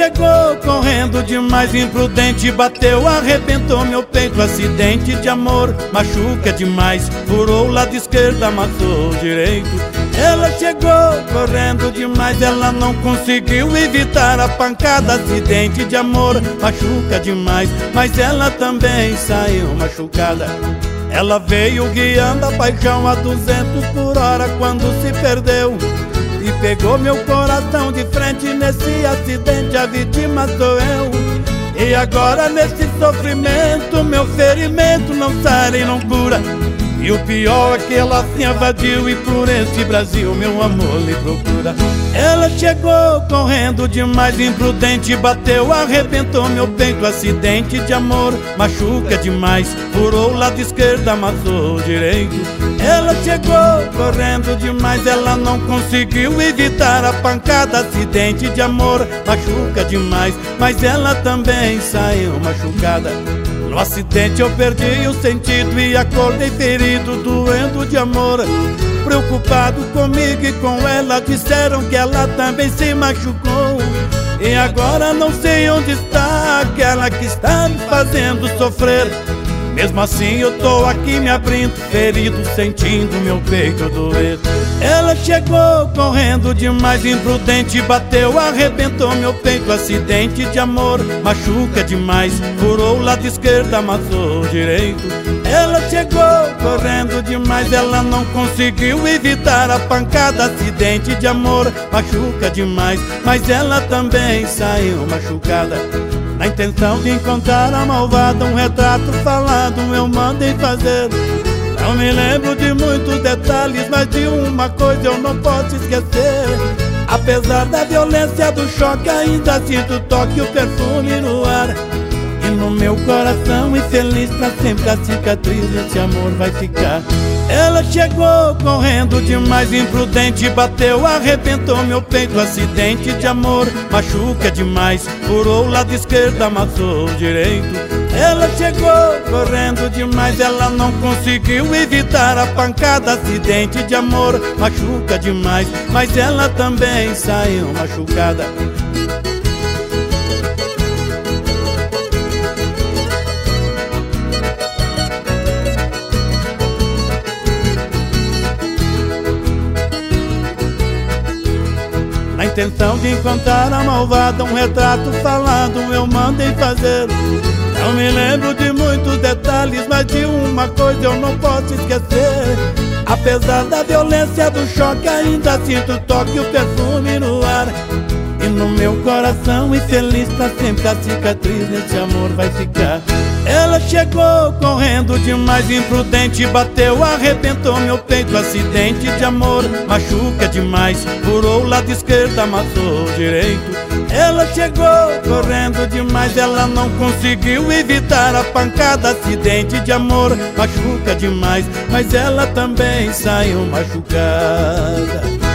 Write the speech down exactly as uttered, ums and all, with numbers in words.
chegou correndo demais, imprudente, bateu, arrebentou meu peito. Acidente de amor, machuca demais, furou o lado esquerdo, amassou o direito. Ela chegou correndo demais, ela não conseguiu evitar a pancada. Acidente de amor, machuca demais, mas ela também saiu machucada. Ela veio guiando a paixão a duzentos por hora quando se perdeu e pegou meu coração de frente. Nesse acidente a vítima sou eu. E agora nesse sofrimento meu ferimento não sara e não cura. E o pior é que ela se invadiu e por esse Brasil meu amor lhe procura. Ela chegou correndo demais, imprudente, bateu, arrebentou meu peito. Acidente de amor, machuca demais, furou o lado esquerdo, amassou o direito. Ela chegou correndo demais, ela não conseguiu evitar a pancada. Acidente de amor, machuca demais, mas ela também saiu machucada. No acidente eu perdi o sentido e acordei ferido, doendo de amor. Preocupado comigo e com ela, disseram que ela também se machucou. E agora não sei onde está aquela que está me fazendo sofrer. Mesmo assim eu tô aqui me abrindo, ferido, sentindo meu peito doer. Ela chegou correndo demais, imprudente, bateu, arrebentou meu peito. Acidente de amor, machuca demais, furou o lado esquerdo, amassou o direito. Ela chegou correndo demais, ela não conseguiu evitar a pancada. Acidente de amor, machuca demais, mas ela também saiu machucada. Na intenção de encontrar a malvada, um retrato falado eu mandei fazer. Não me lembro de muitos detalhes, mas de uma coisa eu não posso esquecer. Apesar da violência do choque, ainda sinto o toque, o perfume no ar. E no meu coração infeliz pra sempre a cicatriz desse amor vai ficar. Ela chegou correndo demais, imprudente, bateu, arrebentou meu peito. Acidente de amor, machuca demais, furou o lado esquerdo, amassou o direito. Ela chegou correndo demais, ela não conseguiu evitar a pancada. Acidente de amor, machuca demais, mas ela também saiu machucada. Na intenção de encontrar a malvada, um retrato falado eu mandei fazer. Não me lembro de muitos detalhes, mas de uma coisa eu não posso esquecer. Apesar da violência do choque, ainda sinto o toque, o perfume no ar. E no meu coração infeliz pra sempre a cicatriz desse amor vai ficar. Ela chegou correndo demais, imprudente, bateu, arrebentou meu peito. Acidente de amor, machuca demais, furou o lado esquerdo, amassou o direito. Ela chegou correndo demais, ela não conseguiu evitar a pancada. Acidente de amor, machuca demais, mas ela também saiu machucada.